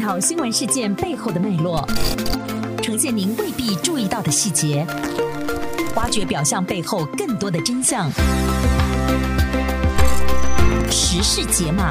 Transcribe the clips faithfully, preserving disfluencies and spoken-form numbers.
讨新闻事件背后的脉络，呈现您未必注意到的细节，挖掘表象背后更多的真相。时事解码。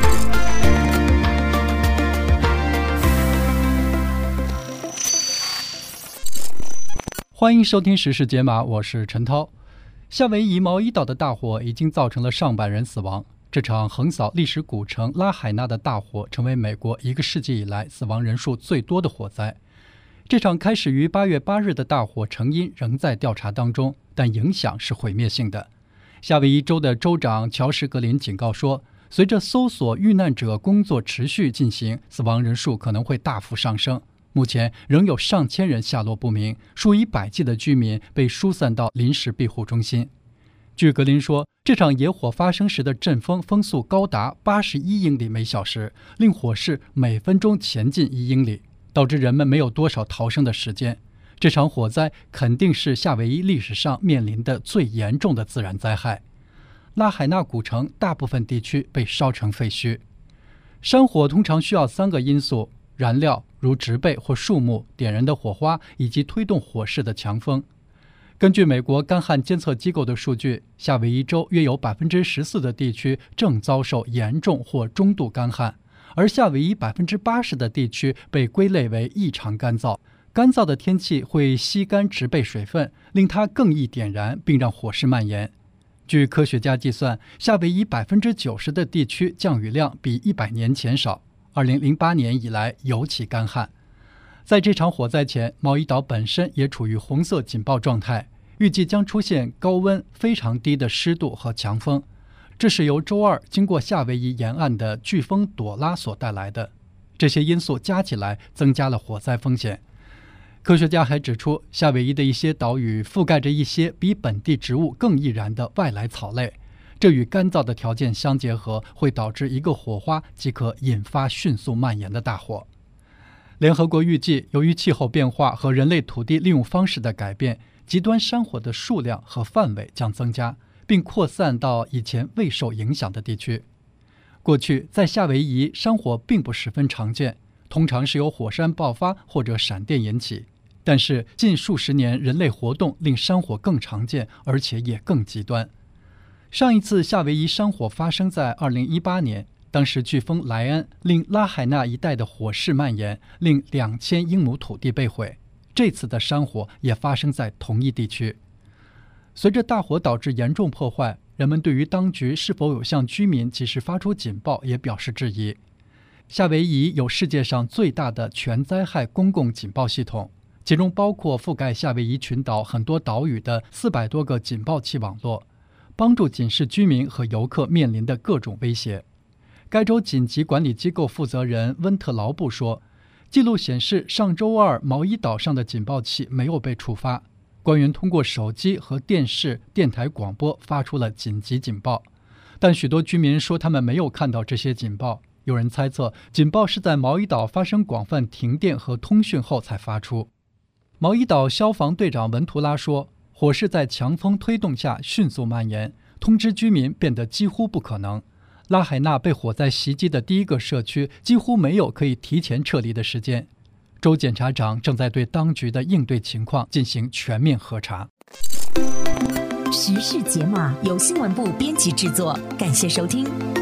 欢迎收听时事解码，我是陈涛。夏威夷毛伊岛的大火已经造成了上百人死亡。这场横扫历史古城拉海纳的大火成为美国一个世纪以来死亡人数最多的火灾。这场开始于八月八日的大火成因仍在调查当中，但影响是毁灭性的。夏威夷州的州长乔什格林警告说，随着搜索遇难者工作持续进行，死亡人数可能会大幅上升。目前仍有上千人下落不明，数以百计的居民被疏散到临时庇护中心。据格林说，这场野火发生时的阵风风速高达八十一英里每小时，令火势每分钟前进一英里，导致人们没有多少逃生的时间。这场火灾肯定是夏威夷历史上面临的最严重的自然灾害。拉海纳古城大部分地区被烧成废墟。山火通常需要三个因素：燃料如植被或树木、点燃的火花以及推动火势的强风。根据美国干旱监测机构的数据，夏威夷州约有 百分之十四 的地区正遭受严重或中度干旱，而夏威夷 百分之八十 的地区被归类为异常干燥。干燥的天气会吸干植被水分，令它更易点燃，并让火势蔓延。据科学家计算，夏威夷 百分之九十 的地区降雨量比一百年前少，二零零八年以来尤其干旱。在这场火灾前，毛伊岛本身也处于红色警报状态，预计将出现高温、非常低的湿度和强风。这是由周二经过夏威夷沿岸的飓风朵拉所带来的。这些因素加起来增加了火灾风险。科学家还指出，夏威夷的一些岛屿覆盖着一些比本地植物更易燃的外来草类，这与干燥的条件相结合，会导致一个火花即可引发迅速蔓延的大火。联合国预计，由于气候变化和人类土地利用方式的改变，极端山火的数量和范围将增加，并扩散到以前未受影响的地区。过去，在夏威夷，山火并不十分常见，通常是由火山爆发或者闪电引起。但是近数十年人类活动令山火更常见，而且也更极端。上一次夏威夷山火发生在二零一八年，当时飓风莱恩令拉海纳一带的火势蔓延，令两千英亩土地被毁。这次的山火也发生在同一地区。随着大火导致严重破坏，人们对于当局是否有向居民及时发出警报也表示质疑。夏威夷有世界上最大的全灾害公共警报系统，其中包括覆盖夏威夷群岛很多岛屿的四百多个警报器网络，帮助警示居民和游客面临的各种威胁。该州紧急管理机构负责人温特劳布说，记录显示上周二毛伊岛上的警报器没有被触发，官员通过手机和电视、电台广播发出了紧急警报，但许多居民说他们没有看到这些警报。有人猜测警报是在毛伊岛发生广泛停电和通讯后才发出。毛伊岛消防队长文图拉说，火势在强风推动下迅速蔓延，通知居民变得几乎不可能。拉海纳被火灾袭击的第一个社区几乎没有可以提前撤离的时间。州检察长正在对当局的应对情况进行全面核查。 时事解码由新闻部编辑制作，感谢收听。